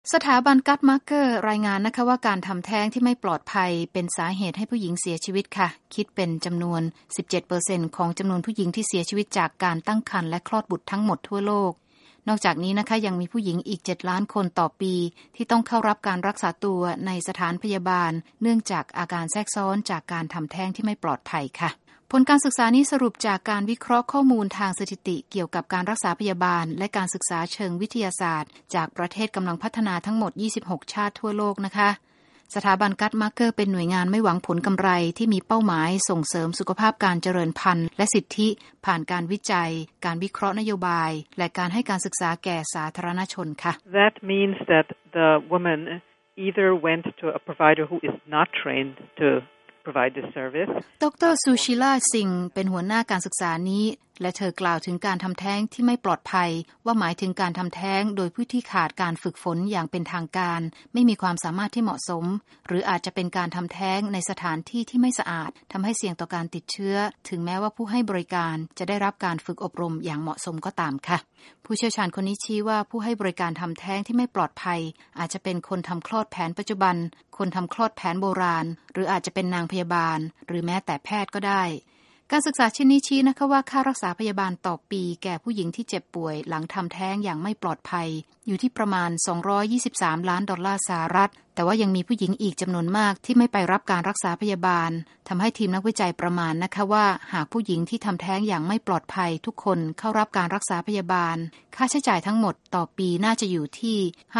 สถาบันกัตมาร์เกอร์รายงานนะคะว่าการทำแท้งที่ไม่ปลอดภัยเป็นสาเหตุให้ผู้หญิงเสียชีวิตค่ะคิดเป็นจำนวน 17% ของจำนวนผู้หญิงที่เสียชีวิตจากการตั้งครรภ์และคลอดบุตรทั้งหมดทั่วโลกนอกจากนี้นะคะยังมีผู้หญิงอีก7ล้านคนต่อปีที่ต้องเข้ารับการรักษาตัวในสถานพยาบาลเนื่องจากอาการแทรกซ้อนจากการทำแท้งที่ไม่ปลอดภัยค่ะผลการศึกษานี้สรุปจากการวิเคราะห์ข้อมูลทางสถิติเกี่ยวกับการรักษาพยาบาลและการศึกษาเชิงวิทยาศาสตร์จากประเทศกำลังพัฒนาทั้งหมด26ชาติทั่วโลกนะคะสถาบันกัตมาร์เกอร์เป็นหน่วยงานไม่หวังผลกำไรที่มีเป้าหมายส่งเสริมสุขภาพการเจริญพันธุ์และสิทธิผ่านการวิจัยการวิเคราะห์นโยบายและการให้การศึกษาแก่สาธารณชนค่ะ That means that the woman either went to a provider who is not trained to provide this service ดร.ซูชิลาซิงเป็นหัวหน้าการศึกษานี้และเธอกล่าวถึงการทำแท้งที่ไม่ปลอดภัยว่าหมายถึงการทำแท้งโดยผู้ที่ขาดการฝึกฝนอย่างเป็นทางการไม่มีความสามารถที่เหมาะสมหรืออาจจะเป็นการทำแท้งในสถานที่ที่ไม่สะอาดทำให้เสี่ยงต่อการติดเชื้อถึงแม้ว่าผู้ให้บริการจะได้รับการฝึกอบรมอย่างเหมาะสมก็ตามค่ะผู้เชี่ยวชาญคนนี้ชี้ว่าผู้ให้บริการทำแท้งที่ไม่ปลอดภัยอาจจะเป็นคนทำคลอดแผนปัจจุบันคนทำคลอดแผนโบราณหรืออาจจะเป็นนางพยาบาลหรือแม้แต่แพทย์ก็ได้การศึกษาชิ้นนี้ชี้นะคะว่าค่ารักษาพยาบาลต่อปีแก่ผู้หญิงที่เจ็บป่วยหลังทำแท้งอย่างไม่ปลอดภัยอยู่ที่ประมาณ$223 ล้านแต่ว่ายังมีผู้หญิงอีกจำนวนมากที่ไม่ไปรับการรักษาพยาบาลทำให้ทีมนักวิจัยประมาณนะคะว่าหากผู้หญิงที่ทำแท้งอย่างไม่ปลอดภัยทุกคนเข้ารับการรักษาพยาบาลค่าใช้จ่ายทั้งหมดต่อปีน่าจะอยู่ที่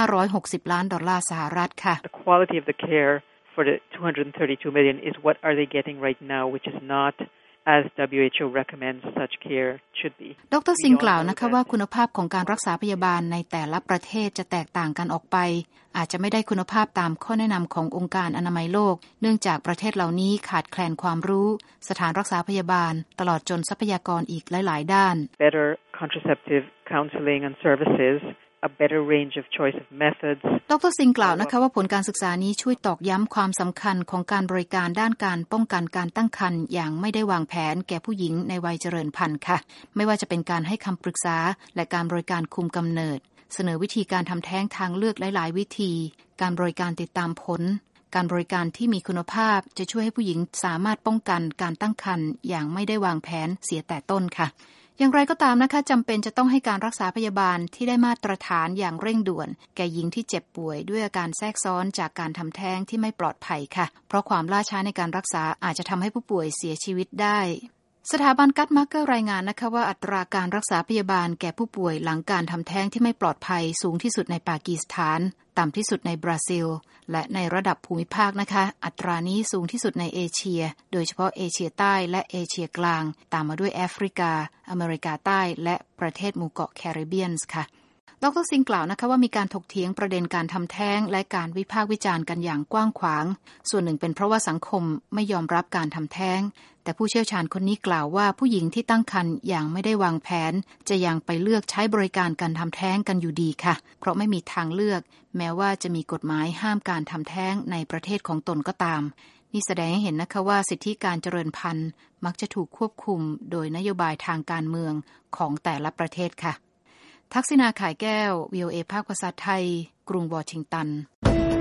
$560 ล้านค่ะ The quality of the care for the 232 million is what are they getting right now, which is not as WHO recommends such care should be ดร.ซิงกล่าวนะคะว่าคุณภาพของการรักษาพยาบาลในแต่ละประเทศจะแตกต่างกันออกไปอาจจะไม่ได้คุณภาพตามข้อแนะนำขององค์การอนามัยโลกเนื่องจากประเทศเหล่านี้ขาดแคลนความรู้สถานรักษาพยาบาลตลอดจนทรัพยากรอีกหลายๆด้าน Better contraceptive counseling and services,a better range of choice of methods ดร.ซิงกล่าวนะคะว่าผลการศึกษานี้ช่วยตอกย้ำความสำคัญของการบริการด้านการป้องกันการตั้งครรภ์อย่างไม่ได้วางแผนแก่ผู้หญิงในวัยเจริญพันธุ์ค่ะไม่ว่าจะเป็นการให้คำปรึกษาและการบริการคุมกำเนิดเสนอวิธีการทำแท้งทางเลือกหลายๆวิธีการบริการติดตามผลการบริการที่มีคุณภาพจะช่วยให้ผู้หญิงสามารถป้องกันการตั้งครรภ์อย่างไม่ได้วางแผนเสียแต่ต้นค่ะอย่างไรก็ตามนะคะจำเป็นจะต้องให้การรักษาพยาบาลที่ได้มาตรฐานอย่างเร่งด่วนแก่หญิงที่เจ็บป่วยด้วยอาการแทรกซ้อนจากการทำแท้งที่ไม่ปลอดภัยค่ะเพราะความล่าช้าในการรักษาอาจจะทำให้ผู้ป่วยเสียชีวิตได้สถาบันกัตมาร์เกอร์รายงานนะคะว่าอัตราการรักษาพยาบาลแก่ผู้ป่วยหลังการทำแท้งที่ไม่ปลอดภัยสูงที่สุดในปากีสถานต่ำที่สุดในบราซิลและในระดับภูมิภาคนะคะอัตรานี้สูงที่สุดในเอเชียโดยเฉพาะเอเชียใต้และเอเชียกลางตามมาด้วยแอฟริกาอเมริกาใต้และประเทศหมู่เกาะแคริบเบียนส์ค่ะดร.ซิงกล่าวนะคะว่ามีการถกเถียงประเด็นการทำแท้งและการวิพากษ์วิจารณ์กันอย่างกว้างขวางส่วนหนึ่งเป็นเพราะว่าสังคมไม่ยอมรับการทำแท้งแต่ผู้เชี่ยวชาญคนนี้กล่าวว่าผู้หญิงที่ตั้งครรภ์อย่างไม่ได้วางแผนจะยังไปเลือกใช้บริการการทำแท้งกันอยู่ดีค่ะเพราะไม่มีทางเลือกแม้ว่าจะมีกฎหมายห้ามการทำแท้งในประเทศของตนก็ตามนี่แสดงให้เห็นนะคะว่าสิทธิการเจริญพันธุ์มักจะถูกควบคุมโดยนโยบายทางการเมืองของแต่ละประเทศค่ะทักษิณา ข่ายแก้ว VOA ภาคภาษาไทยกรุงวอชิงตัน